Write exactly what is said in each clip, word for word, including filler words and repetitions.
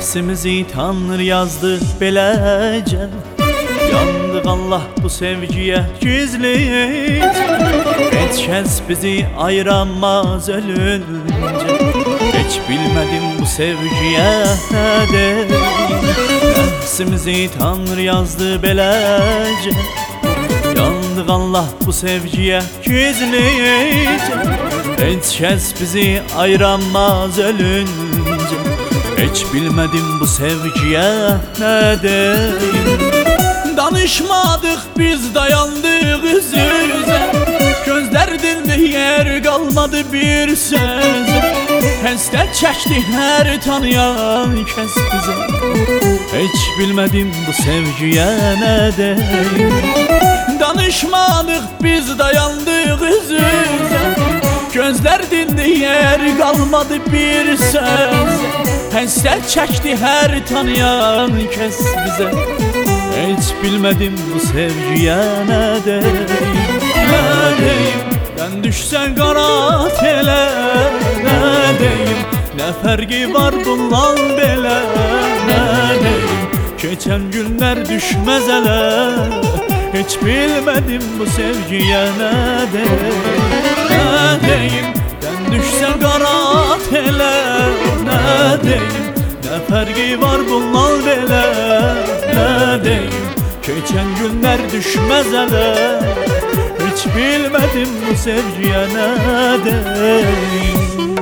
Nəfsimizi Tanrı yazdı beləcə. Yandıq Allah bu sevgiyə gizlicə. Heç kəs bizi ayıramaz ölüncə. Heç bilmədim bu sevgiyə nə deyim. Nəfsimizi Tanrı yazdı beləcə. Yandıq Allah bu sevgiyə gizlicə. Heç kəs bizi ayıramaz ölüncə. Heç bilmədim bu sevgiyə nə deyim. Danışmadıq biz dayandıq üz-üzə. Gözlər dildi yer qalmadı bir söz. Həsrət çəkdi hər tanıyan kəs bizə. Heç bilmədim bu sevgiyə nə deyim. Danışmadıq biz dayandıq üz-üzə. Gözlər dildi yer qalmadı bir söz. Həsrət çəkdi hər tanıyan kəs bizə. Heç bilmədim bu sevgiyə nə deyim. Nə deyim, dən düşsən qara telə. Nə deyim, nə fərqi var bundan belə. Nə deyim, keçən günlər düşməz ələ. Heç bilmədim bu sevgiyə nə deyim. Nə deyim, dən düşsən qara telə. Nə deyim, nə fərqi var bundan belə. Nə deyim, keçən günlər düşməz ələ. Heç bilmədim bu sevgiyə nə deyim.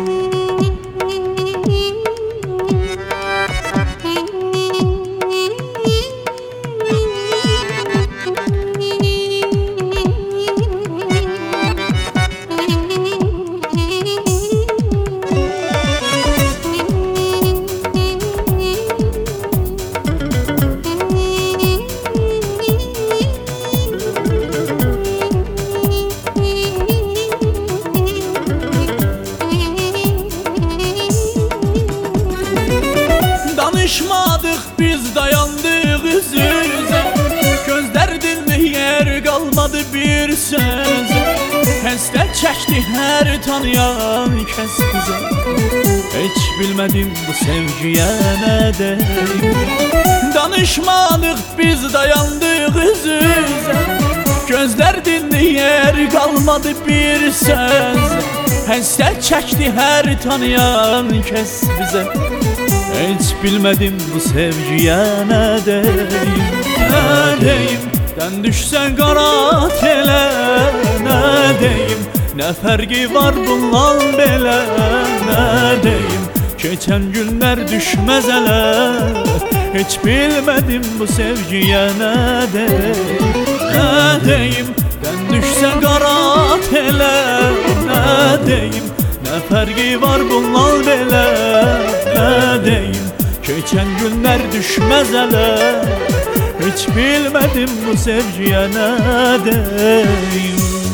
Danışmadıq biz dayandıq üz-üzə. Gözlər dildi yer qalmadı bir söz. Həsrət çəkdi hər tanıyan kəs bizə. Heç bilmədim bu sevgiyə nə deyim. Danışmadıq biz dayandıq üz-üzə. Gözlər dildi yer qalmadı bir söz. Həsrət çəkdi hər tanıyan kəs bizə. Heç bilmədim bu sevgiyə nə deyim. Nə deyim, dən düşsən qara telə. Nə deyim, nə fərqi var bundan belə. Nə deyim, keçən günlər düşməz ələ. Heç bilmədim bu sevgiyə nə deyim. Nə deyim, dən düşsən qara telə. Nə deyim, nə fərqi var bundan belə. Nə deyim, keçən günlər düşməz ələ. Heç bilmədim bu sevgiyə nə deyim.